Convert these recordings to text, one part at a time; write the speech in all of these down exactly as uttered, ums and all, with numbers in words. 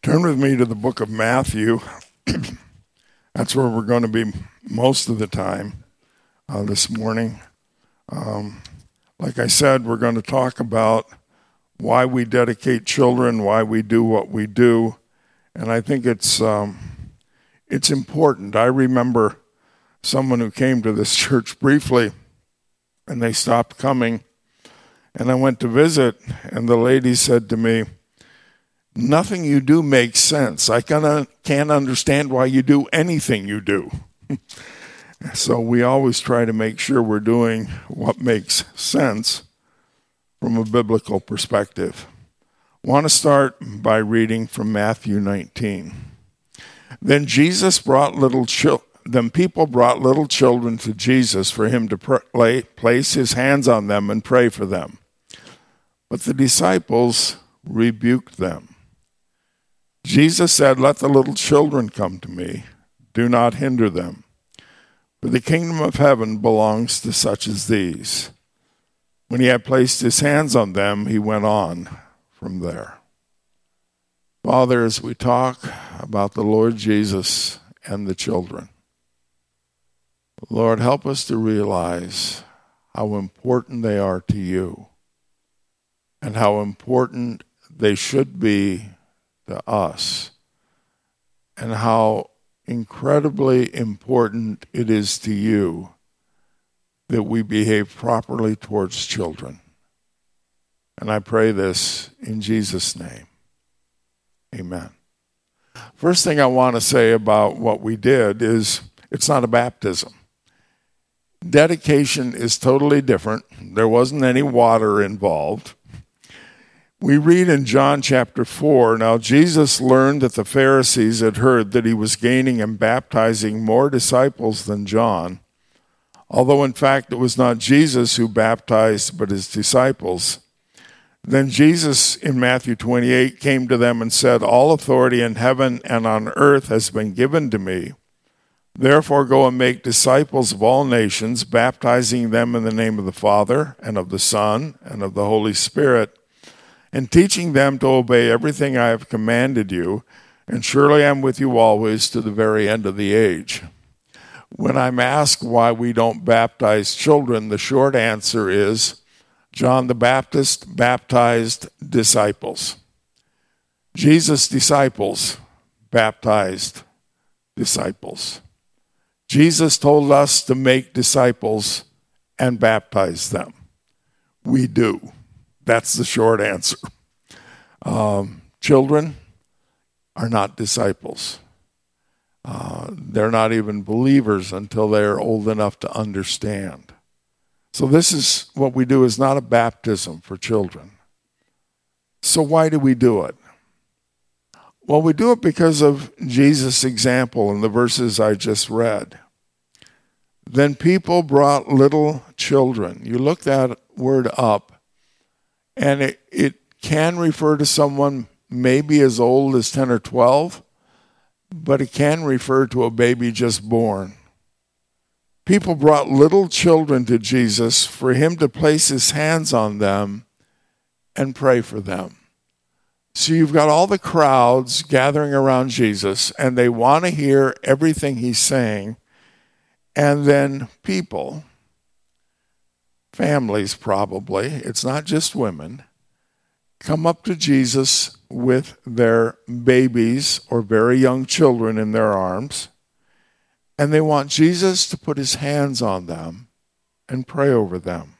Turn with me to the book of Matthew. That's where we're going to be most of the time uh, this morning. Um, like I said, we're going to talk about why we dedicate children, why we do what we do, and I think it's um, it's important. I remember someone who came to this church briefly, and they stopped coming, and I went to visit, and the lady said to me, "Nothing you do makes sense. I kinda can't understand why you do anything you do." So we always try to make sure we're doing what makes sense from a biblical perspective. I want to start by reading from Matthew nineteen. Then Jesus brought little children. Then people brought little children to Jesus for him to pray, place his hands on them and pray for them. But the disciples rebuked them. Jesus said, "Let the little children come to me. Do not hinder them. For the kingdom of heaven belongs to such as these." When he had placed his hands on them, he went on from there. Father, as we talk about the Lord Jesus and the children, Lord, help us to realize how important they are to you and how important they should be to us, and how incredibly important it is to you that we behave properly towards children. And I pray this in Jesus' name. Amen. First thing I want to say about what we did is it's not a baptism. Dedication is totally different. There wasn't any water involved. We read in John chapter four, "Now Jesus learned that the Pharisees had heard that he was gaining and baptizing more disciples than John, although in fact it was not Jesus who baptized but his disciples. Then Jesus in Matthew twenty-eight came to them and said, 'All authority in heaven and on earth has been given to me. Therefore go and make disciples of all nations, baptizing them in the name of the Father and of the Son and of the Holy Spirit, and teaching them to obey everything I have commanded you, and surely I'm with you always to the very end of the age.'" When I'm asked why we don't baptize children, the short answer is John the Baptist baptized disciples. Jesus' disciples baptized disciples. Jesus told us to make disciples and baptize them. We do. That's the short answer. Um, children are not disciples. Uh, they're not even believers until they're old enough to understand. So this is what we do, is not a baptism for children. So why do we do it? Well, we do it because of Jesus' example in the verses I just read. Then people brought little children. You look that word up, and it, it can refer to someone maybe as old as ten or twelve, but it can refer to a baby just born. People brought little children to Jesus for him to place his hands on them and pray for them. So you've got all the crowds gathering around Jesus, and they want to hear everything he's saying. And then people, families probably, it's not just women, come up to Jesus with their babies or very young children in their arms, and they want Jesus to put his hands on them and pray over them.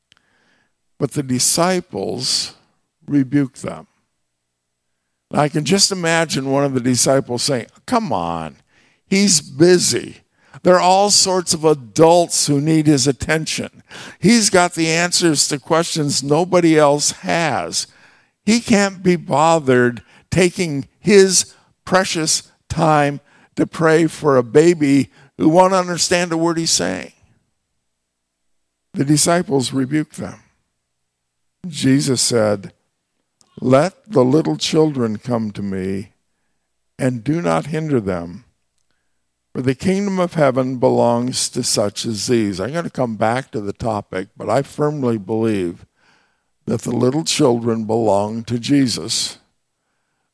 But the disciples rebuke them. Now, I can just imagine one of the disciples saying, "Come on, he's busy. There are all sorts of adults who need his attention. He's got the answers to questions nobody else has. He can't be bothered taking his precious time to pray for a baby who won't understand a word he's saying." The disciples rebuked them. Jesus said, "Let the little children come to me, and do not hinder them. For the kingdom of heaven belongs to such as these." I'm going to come back to the topic, but I firmly believe that the little children belong to Jesus.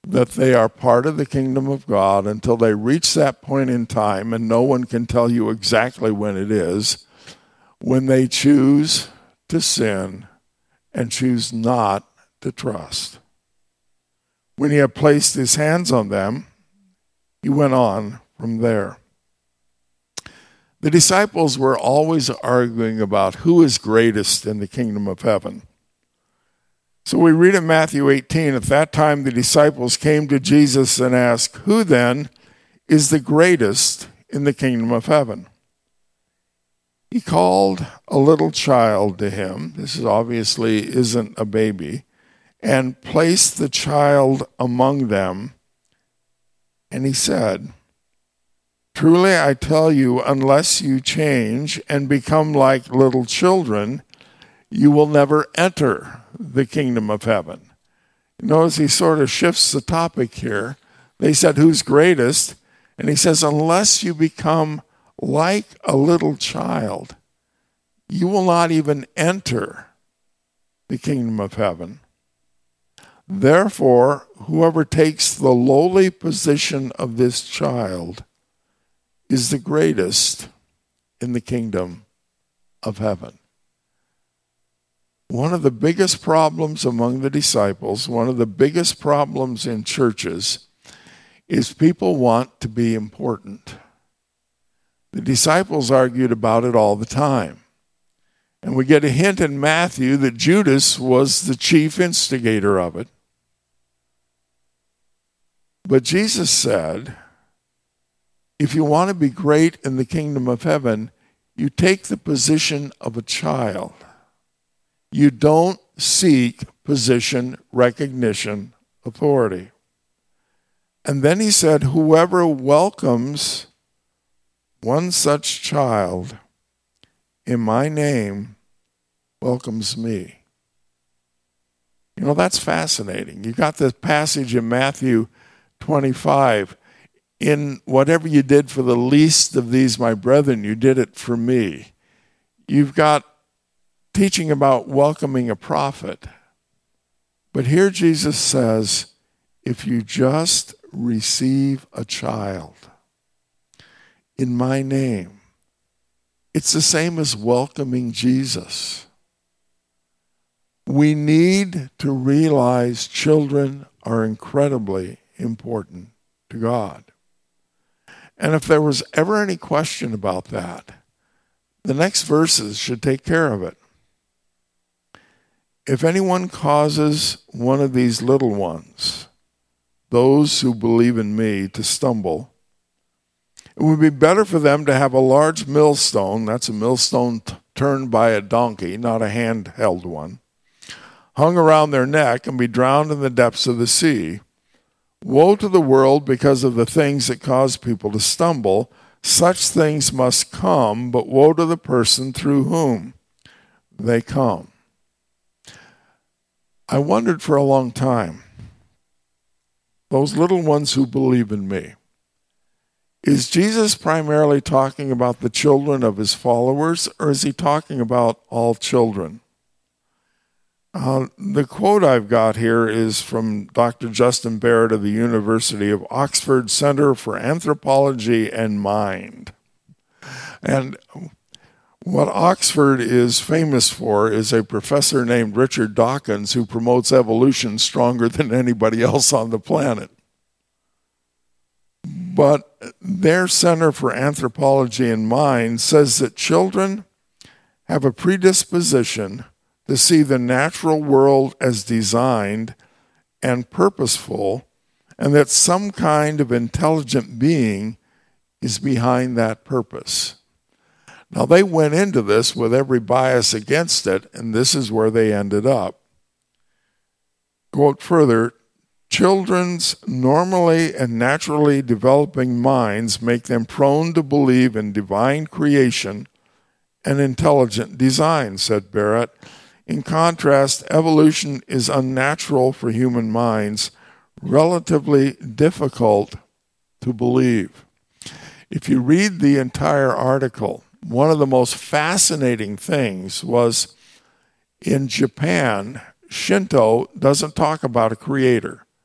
that they are part of the kingdom of God until they reach that point in time, and no one can tell you exactly when it is, when they choose to sin and choose not to trust. When he had placed his hands on them, he went on from there. The disciples were always arguing about who is greatest in the kingdom of heaven. So we read in Matthew eighteen, at that time the disciples came to Jesus and asked, "Who then is the greatest in the kingdom of heaven?" He called a little child to him, this is obviously isn't a baby, and placed the child among them. And he said, "Truly I tell you, unless you change and become like little children, you will never enter the kingdom of heaven." Notice he sort of shifts the topic here. They said, "Who's greatest?" And he says, "Unless you become like a little child, you will not even enter the kingdom of heaven. Therefore, whoever takes the lowly position of this child is the greatest in the kingdom of heaven." One of the biggest problems among the disciples, one of the biggest problems in churches, is people want to be important. The disciples argued about it all the time. And we get a hint in Matthew that Judas was the chief instigator of it. But Jesus said, if you want to be great in the kingdom of heaven, you take the position of a child. You don't seek position, recognition, authority. And then he said, whoever welcomes one such child in my name welcomes me. You know, that's fascinating. You got this passage in Matthew twenty-five. In whatever you did for the least of these, my brethren, you did it for me. You've got teaching about welcoming a prophet. But here Jesus says, if you just receive a child in my name, it's the same as welcoming Jesus. We need to realize children are incredibly important to God. And if there was ever any question about that, the next verses should take care of it. If anyone causes one of these little ones, those who believe in me, to stumble, it would be better for them to have a large millstone, that's a millstone t- turned by a donkey, not a handheld one, hung around their neck and be drowned in the depths of the sea. Woe to the world because of the things that cause people to stumble. Such things must come, but woe to the person through whom they come. I wondered for a long time, those little ones who believe in me, is Jesus primarily talking about the children of his followers, or is he talking about all children? Uh, the quote I've got here is from Doctor Justin Barrett of the University of Oxford Center for Anthropology and Mind. And what Oxford is famous for is a professor named Richard Dawkins who promotes evolution stronger than anybody else on the planet. But their Center for Anthropology and Mind says that children have a predisposition to see the natural world as designed and purposeful, and that some kind of intelligent being is behind that purpose. Now, they went into this with every bias against it, and this is where they ended up. Quote further, children's normally and naturally developing minds make them prone to believe in divine creation and intelligent design, said Barrett. In contrast, evolution is unnatural for human minds, relatively difficult to believe. If you read the entire article, one of the most fascinating things was in Japan, Shinto doesn't talk about a creator.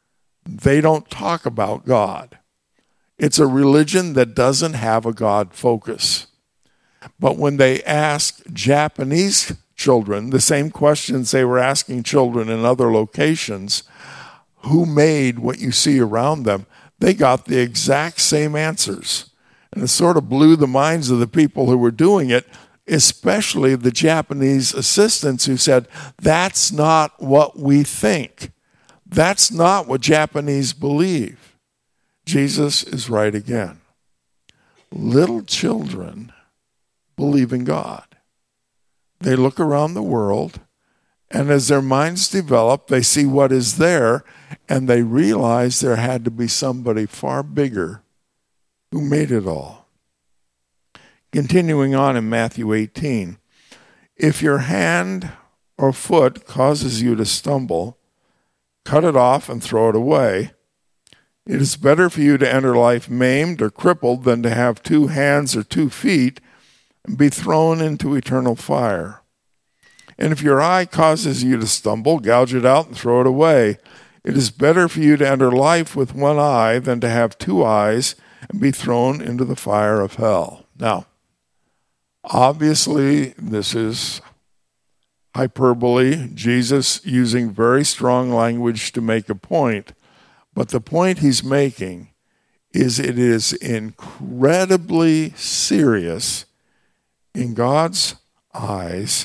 they don't talk about God. It's a religion that doesn't have a God focus. But when they ask Japanese children the same questions they were asking children in other locations, who made what you see around them, they got the exact same answers. And it sort of blew the minds of the people who were doing it, especially the Japanese assistants who said, that's not what we think. That's not what Japanese believe. Jesus is right again. Little children believe in God. They look around the world, and as their minds develop, they see what is there, and they realize there had to be somebody far bigger who made it all. Continuing on in Matthew eighteen, if your hand or foot causes you to stumble, cut it off and throw it away. It is better for you to enter life maimed or crippled than to have two hands or two feet and be thrown into eternal fire. And if your eye causes you to stumble, gouge it out and throw it away. It is better for you to enter life with one eye than to have two eyes and be thrown into the fire of hell. Now, obviously, this is hyperbole, Jesus using very strong language to make a point. But the point he's making is it is incredibly serious in God's eyes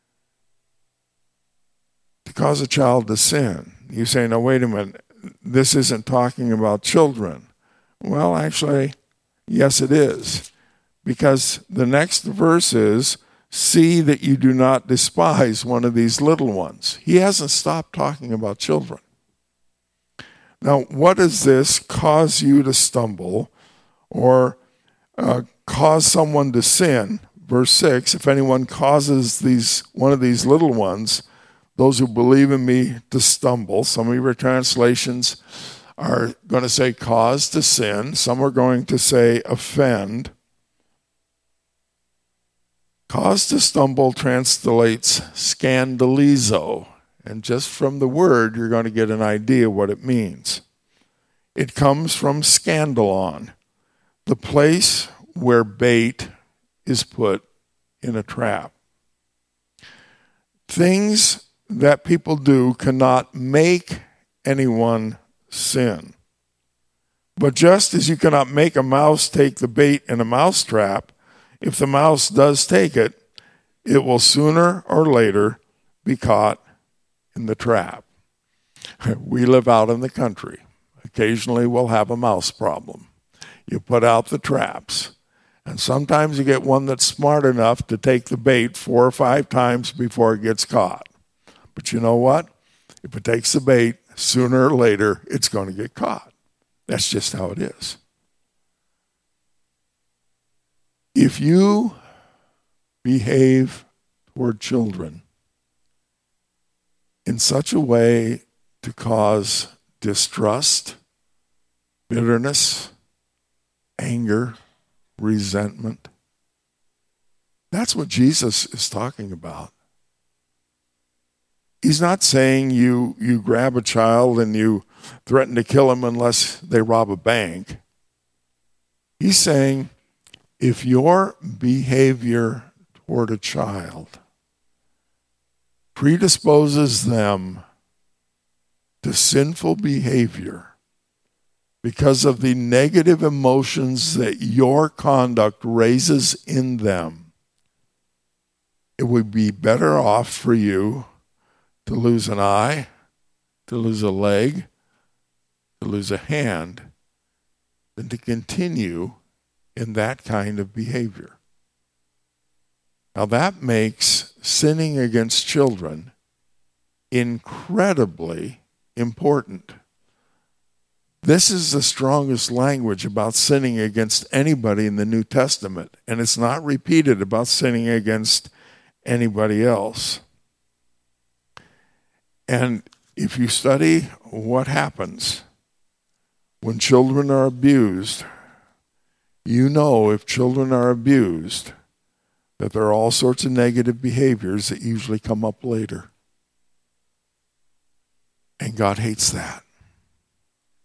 to cause a child to sin. You say, no, wait a minute, this isn't talking about children. Well, actually, yes, it is. Because the next verse is, see that you do not despise one of these little ones. He hasn't stopped talking about children. Now, what does this cause you to stumble or uh, cause someone to sin? Verse six, if anyone causes these one of these little ones, those who believe in me, to stumble. Some of your translations are going to say cause to sin. Some are going to say offend. Cause to stumble translates scandalizo. And just from the word, you're going to get an idea what it means. It comes from scandalon, the place where bait is put in a trap. Things that people do cannot make anyone sin. But just as you cannot make a mouse take the bait in a mouse trap, if the mouse does take it, it will sooner or later be caught in the trap. We live out in the country. Occasionally we'll have a mouse problem. You put out the traps, and sometimes you get one that's smart enough to take the bait four or five times before it gets caught. But you know what? If it takes the bait, sooner or later it's going to get caught. That's just how it is. If you behave toward children in such a way to cause distrust, bitterness, anger, resentment, that's what Jesus is talking about. He's not saying you, you grab a child and you threaten to kill him unless they rob a bank. He's saying if your behavior toward a child predisposes them to sinful behavior because of the negative emotions that your conduct raises in them, it would be better off for you to lose an eye, to lose a leg, to lose a hand, than to continue in that kind of behavior. Now that makes sinning against children incredibly important. This is the strongest language about sinning against anybody in the New Testament, and it's not repeated about sinning against anybody else. And if you study what happens when children are abused, you know if children are abused that there are all sorts of negative behaviors that usually come up later. And God hates that.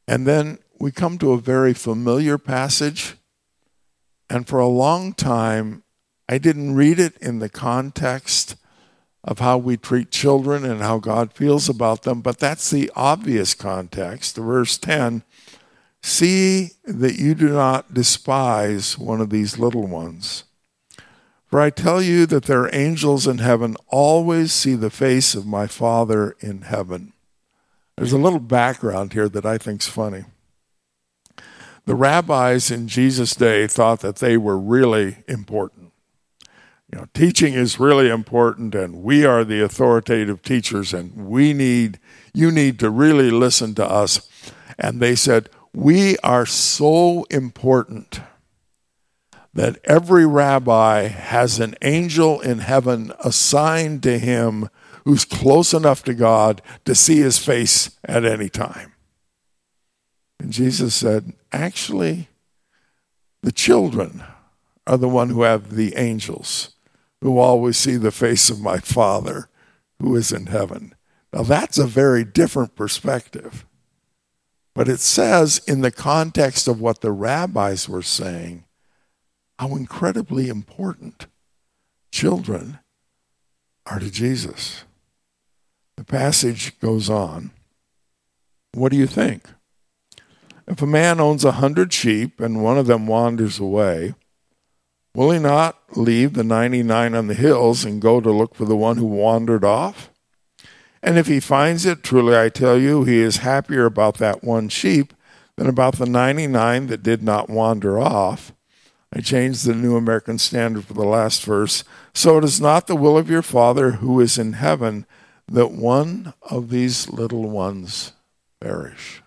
And then we come to a very familiar passage. And for a long time, I didn't read it in the context of how we treat children and how God feels about them. But that's the obvious context. Verse ten, see that you do not despise one of these little ones. For I tell you that their angels in heaven always see the face of my Father in heaven. There's a little background here that I think's funny. The rabbis in Jesus' day thought that they were really important. You know, teaching is really important, and we are the authoritative teachers, and we need, you need to really listen to us. And they said, we are so important that every rabbi has an angel in heaven assigned to him who's close enough to God to see his face at any time. And Jesus said, actually, the children are the one who have the angels, who always see the face of my Father who is in heaven. Now that's a very different perspective. But it says in the context of what the rabbis were saying, how incredibly important children are to Jesus. The passage goes on. What do you think? If a man owns a hundred sheep and one of them wanders away, will he not leave the ninety-nine on the hills and go to look for the one who wandered off? And if he finds it, truly I tell you, he is happier about that one sheep than about the ninety-nine that did not wander off. I changed the New American Standard for the last verse. So it is not the will of your Father who is in heaven that one of these little ones perish.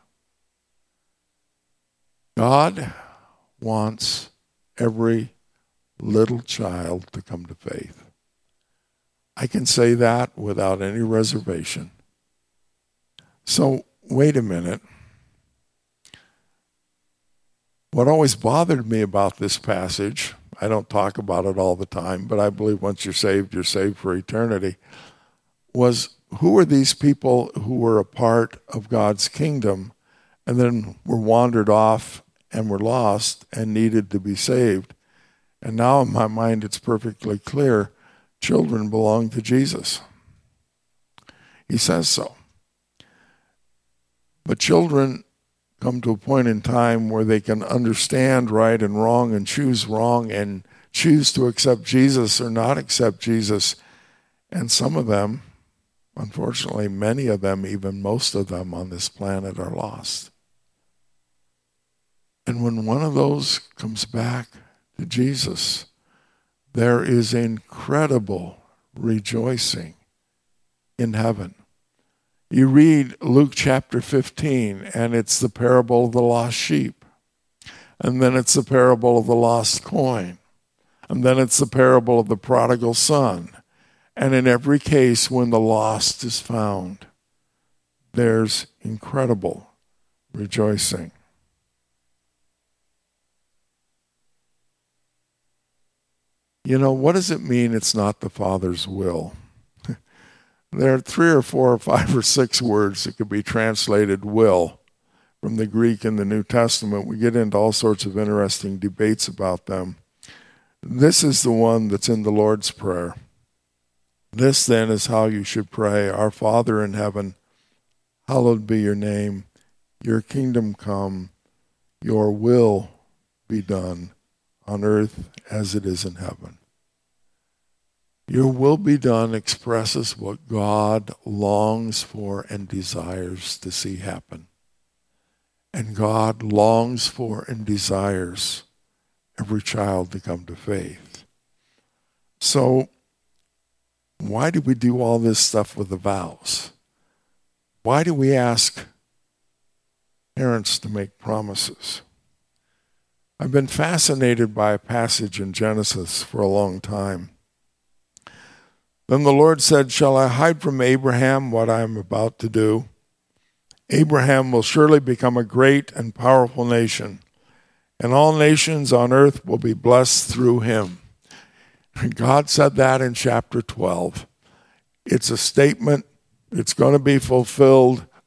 God wants every little child to come to faith. I can say that without any reservation. So, wait a minute. What always bothered me about this passage, I don't talk about it all the time, but I believe once you're saved, you're saved for eternity, was who are these people who were a part of God's kingdom and then were wandered off and were lost and needed to be saved? And now in my mind it's perfectly clear, children belong to Jesus. He says so. But children come to a point in time where they can understand right and wrong and choose wrong and choose to accept Jesus or not accept Jesus. And some of them, unfortunately, many of them, even most of them on this planet are lost. And when one of those comes back to Jesus, there is incredible rejoicing in heaven. You read Luke chapter fifteen, and it's the parable of the lost sheep. And then it's the parable of the lost coin. And then it's the parable of the prodigal son. And in every case, when the lost is found, there's incredible rejoicing. You know, what does it mean it's not the Father's will? There are three or four or five or six words that could be translated will from the Greek in the New Testament. We get into all sorts of interesting debates about them. This is the one that's in the Lord's Prayer. This then is how you should pray. Our Father in heaven, hallowed be your name. Your kingdom come. Your will be done on earth as it is in heaven. Your will be done expresses what God longs for and desires to see happen. And God longs for and desires every child to come to faith. So, why do we do all this stuff with the vows? Why do we ask parents to make promises? I've been fascinated by a passage in Genesis for a long time. Then the Lord said, shall I hide from Abraham what I am about to do? Abraham will surely become a great and powerful nation, and all nations on earth will be blessed through him. God said that in chapter twelve. It's a statement. It's going to be fulfilled.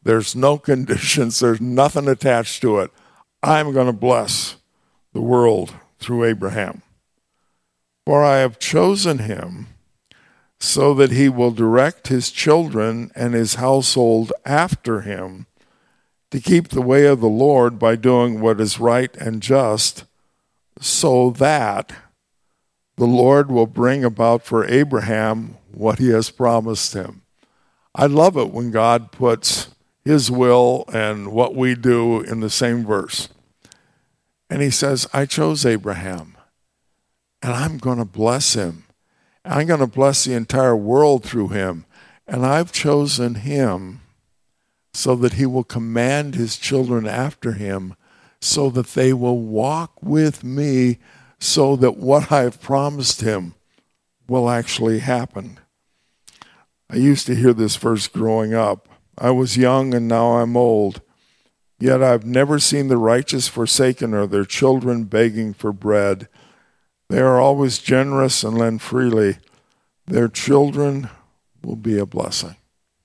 There's no conditions. There's nothing attached to it. I'm going to bless the world through Abraham. For I have chosen him so that he will direct his children and his household after him to keep the way of the Lord by doing what is right and just, so that the Lord will bring about for Abraham what he has promised him. I love it when God puts his will and what we do in the same verse. And he says, I chose Abraham, and I'm going to bless him. I'm going to bless the entire world through him. And I've chosen him so that he will command his children after him, so that they will walk with me, so that what I have promised him will actually happen. I used to hear this verse growing up. I was young and now I'm old. Yet I've never seen the righteous forsaken or their children begging for bread. They are always generous and lend freely. Their children will be a blessing.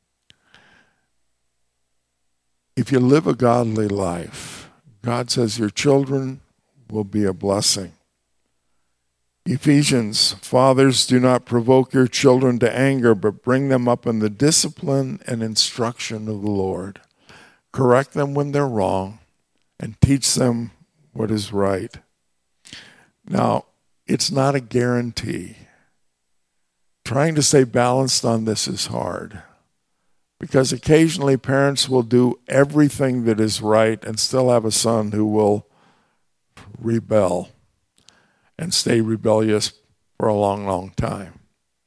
If you live a godly life, God says your children will be a blessing. Ephesians, fathers, do not provoke your children to anger, but bring them up in the discipline and instruction of the Lord. Correct them when they're wrong and teach them what is right. Now, it's not a guarantee. Trying to stay balanced on this is hard, because occasionally parents will do everything that is right and still have a son who will rebel and stay rebellious for a long, long time.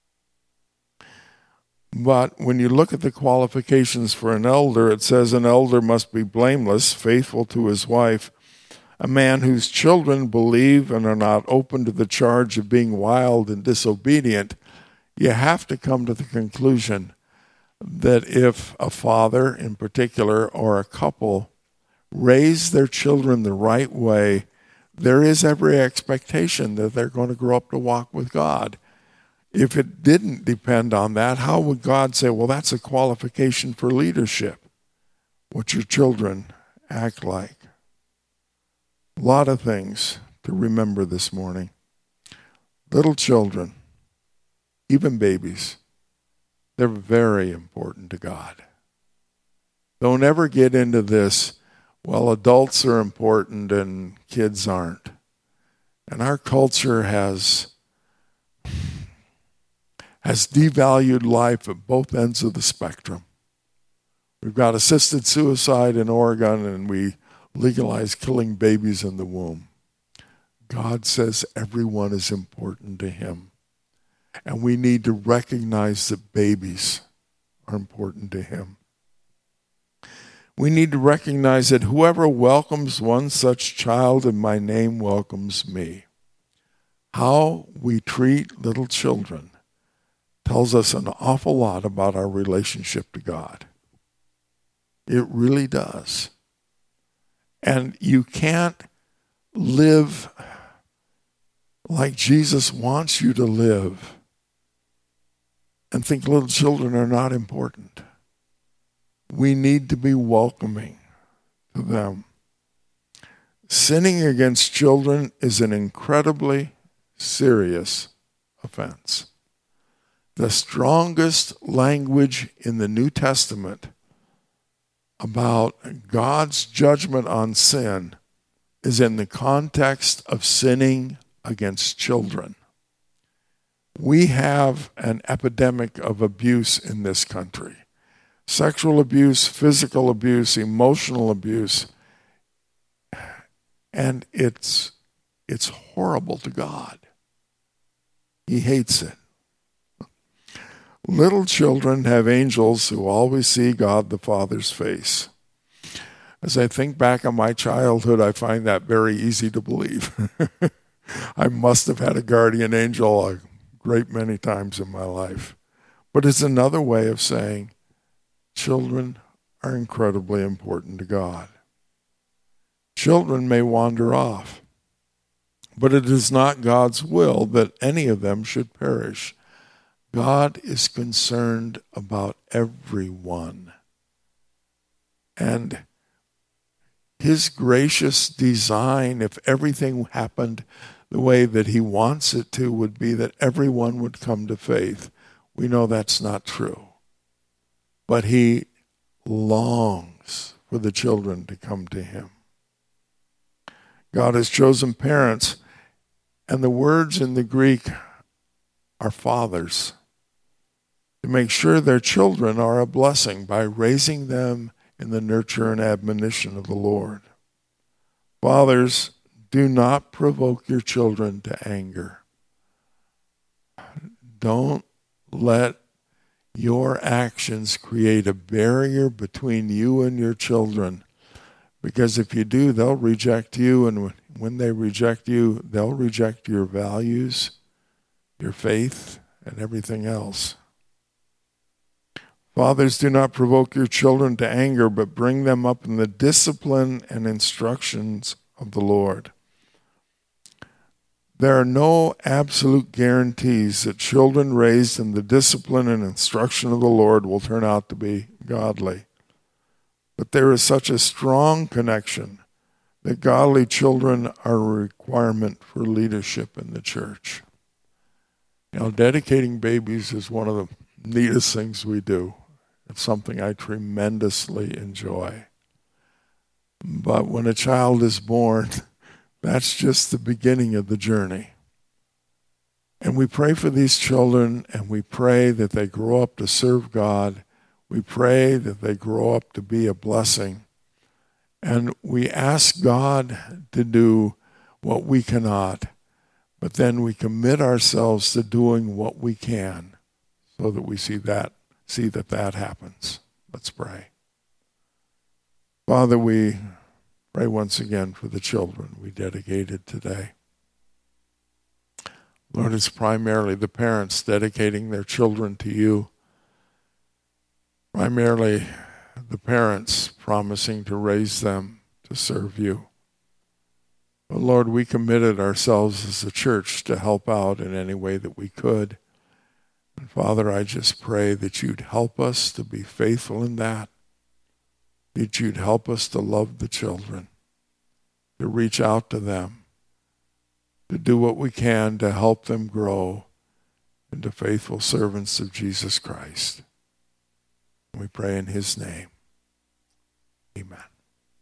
But when you look at the qualifications for an elder, it says an elder must be blameless, faithful to his wife, a man whose children believe and are not open to the charge of being wild and disobedient. You have to come to the conclusion that if a father in particular or a couple raise their children the right way, there is every expectation that they're going to grow up to walk with God. If it didn't depend on that, how would God say, well, that's a qualification for leadership, what your children act like? A lot of things to remember this morning. Little children, even babies, they're very important to God. Don't ever get into this, well, adults are important and kids aren't. And our culture has, has devalued life at both ends of the spectrum. We've got assisted suicide in Oregon, and we legalize killing babies in the womb. God says everyone is important to him. And we need to recognize that babies are important to him. We need to recognize that whoever welcomes one such child in my name welcomes me. How we treat little children tells us an awful lot about our relationship to God. It really does. And you can't live like Jesus wants you to live and think little children are not important. We need to be welcoming to them. Sinning against children is an incredibly serious offense. The strongest language in the New Testament about God's judgment on sin is in the context of sinning against children. We have an epidemic of abuse in this country. Sexual abuse, physical abuse, emotional abuse. And it's it's horrible to God. He hates it. Little children have angels who always see God the Father's face. As I think back on my childhood, I find that very easy to believe. I must have had a guardian angel a great many times in my life. But it's another way of saying children are incredibly important to God. Children may wander off, but it is not God's will that any of them should perish. God is concerned about everyone. And his gracious design, if everything happened the way that he wants it to, would be that everyone would come to faith. We know that's not true. But he longs for the children to come to him. God has chosen parents, and the words in the Greek are fathers, to make sure their children are a blessing by raising them in the nurture and admonition of the Lord. Fathers, do not provoke your children to anger. Don't let your actions create a barrier between you and your children, because if you do, they'll reject you, and when they reject you, they'll reject your values, your faith, and everything else. Fathers, do not provoke your children to anger, but bring them up in the discipline and instructions of the Lord. There are no absolute guarantees that children raised in the discipline and instruction of the Lord will turn out to be godly. But there is such a strong connection that godly children are a requirement for leadership in the church. You know, dedicating babies is one of the neatest things we do. It's something I tremendously enjoy. But when a child is born, that's just the beginning of the journey. And we pray for these children, and we pray that they grow up to serve God. We pray that they grow up to be a blessing. And we ask God to do what we cannot, but then we commit ourselves to doing what we can so that we see that see that that happens. Let's pray. Father, we pray once again for the children we dedicated today. Lord, it's primarily the parents dedicating their children to you. Primarily the parents promising to raise them to serve you. But Lord, we committed ourselves as a church to help out in any way that we could. And Father, I just pray that you'd help us to be faithful in that, that you'd help us to love the children, to reach out to them, to do what we can to help them grow into faithful servants of Jesus Christ. We pray in his name. Amen.